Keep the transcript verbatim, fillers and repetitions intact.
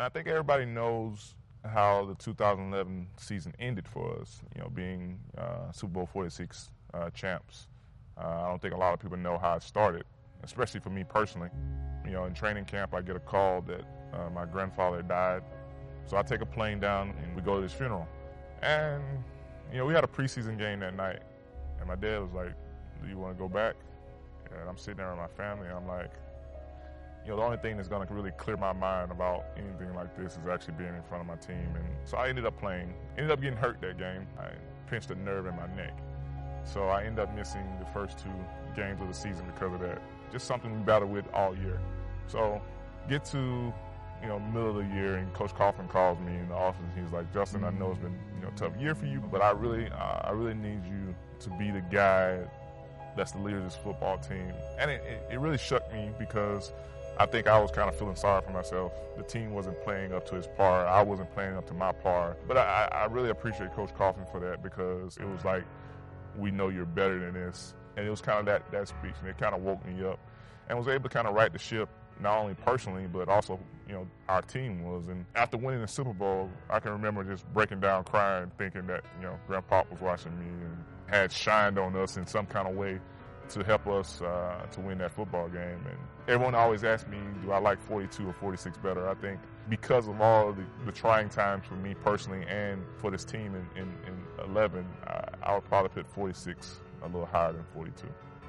I think everybody knows how the two thousand eleven season ended for us, you know, being uh, Super Bowl forty-six uh, champs. Uh, I don't think a lot of people know how it started, especially for me personally. You know, in training camp, I get a call that uh, my grandfather died. So I take a plane down and we go to his funeral. And, you know, we had a preseason game that night. And my dad was like, do you want to go back? And I'm sitting there with my family and I'm like, you know, the only thing that's going to really clear my mind about anything like this is actually being in front of my team. And so I ended up playing. Ended up getting hurt that game. I pinched a nerve in my neck. So I ended up missing the first two games of the season because of that. Just something we battled with all year. So get to, you know, middle of the year and Coach Coughlin calls me in the office. He's like, Justin, I know it's been, you know, a tough year for you, but I really, uh, I really need you to be the guy that's the leader of this football team. And it, it, it really shook me because I think I was kind of feeling sorry for myself. The team wasn't playing up to its par. I wasn't playing up to my par. But I, I really appreciate Coach Coughlin for that because it was like, we know you're better than this. And it was kind of that, that speech, and it kind of woke me up. And was able to kind of right the ship, not only personally, but also, you know, our team was. And after winning the Super Bowl, I can remember just breaking down crying, thinking that, you know, Grandpa was watching me and had shined on us in some kind of way to help us uh, to win that football game. And everyone always asks me, do I like forty-two or forty-six better? I think because of all the, the trying times for me personally and for this team in, in, in eleven, I, I would probably put forty-six a little higher than forty-two.